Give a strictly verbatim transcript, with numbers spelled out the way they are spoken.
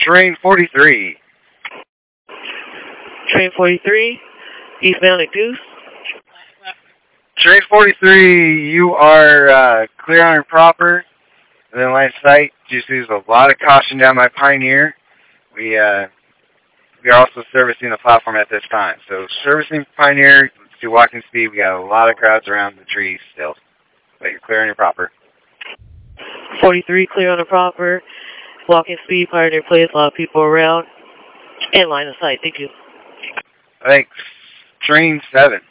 Train forty-three. Train forty-three, eastbound at Goose. Train forty-three, you are uh, clear on and proper. Within line of sight, just use a lot of caution down by Pioneer. We uh, we are also servicing the platform at this time. So servicing Pioneer to walking speed, we got a lot of crowds around the trees still. But you're clear on and proper. forty-three, clear on and proper. Walking speed, Pioneer Place, a lot of people around. And line of sight, thank you. Thanks. Train seven.